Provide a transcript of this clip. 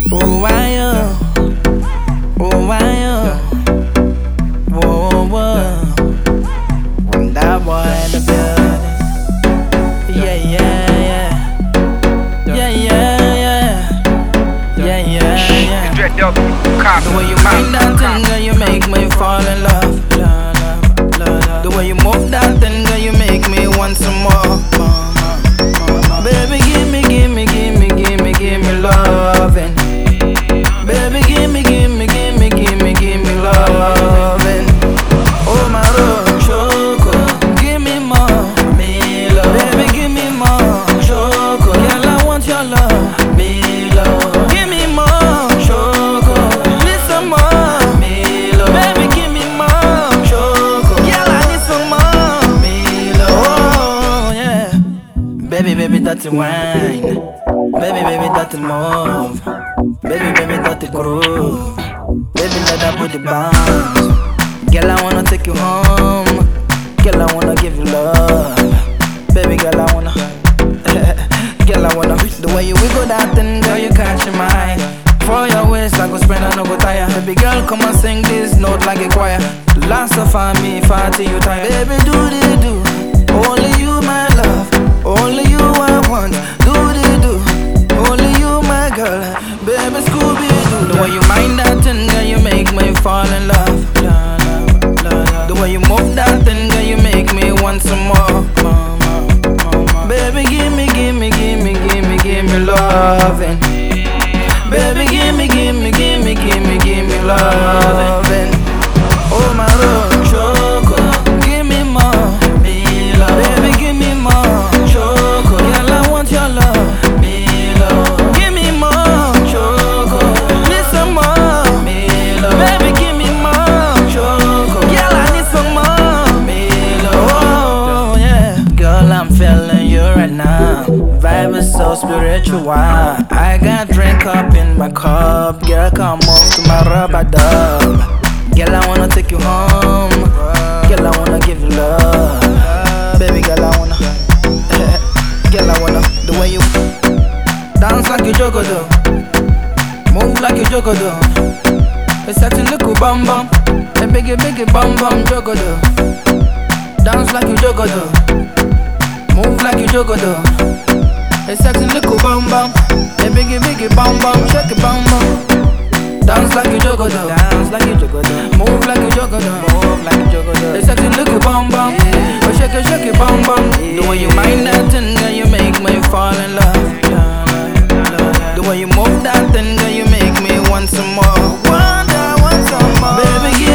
Oh, why you? Oh, why you? Whoa, whoa. When that boy in the building. Yeah, yeah, yeah. Yeah, yeah, yeah. Yeah, yeah, yeah. The way you mind that thing, girl, you make me fall in love. The way you move that thing, girl, you make me want some more. Baby, give me, give me, give me, give me, give me loving. Baby, give me, give me, give me, give me, give me loving. Oh my love, choco, give me more, me love. Baby, give me more, choco. Girl, I want your love, me love. Give me more, choco. Need some more, me love. Baby, give me more, choco. Girl, I need some more, me love. Oh yeah. Baby, baby, that's the wine. Baby, baby, that's the move. Baby, baby, that's the groove. Baby, let that booty bounce. Girl, I wanna take you home. Girl, I wanna give you love. Baby, girl, I wanna. Girl, I wanna. The way you wiggle that thing, girl, you catch your mind. For your waist, I go spend, I no go tire. Baby girl, come and sing this note like a choir. Last of me, far till you tired. Baby, do the do. Only you, my love. Only you, I want. Do the do. Only you, my girl. Baby, Scooby-Doo. The way you mind that thing, girl, you make me fall in love. The way you move that thing, girl, you make me want some more. Baby, give me, give me, give me, give me, give me loving. Baby, give me, give me, give me, give me, give me loving. Oh my love, choco, give me more, me love. Baby, give me more, choco. Girl, I want your love, me love. Give me more, choco. Need some more, me love. Baby, give me more, choco. Girl, I need some more, me love. Oh yeah, girl, I'm feeling you right now. Vibe is so spiritual. I got drink up in my cup. Girl, come move to my rubber dub. Girl, I wanna take you home. Girl, I wanna give you love. Baby girl, I wanna. Girl, I wanna. The way you dance like you jogo do, move like you jogo do. It's such a little bum bum, a biggie biggie bum bum jogo do. Dance like you jogo do, move like you jogo do. It's such a little bum bum, a biggie biggie bum bum, shake it bum bum. Dance like you jogo do, dance like you jogo do. Move like you jogo do, move like you jogo do. It's such a little bum bum, oh shake it bum bum. The way you mind that thing, girl, you make me fall in love. The way you move that thing, girl, you make me want some more. Want some more. Baby,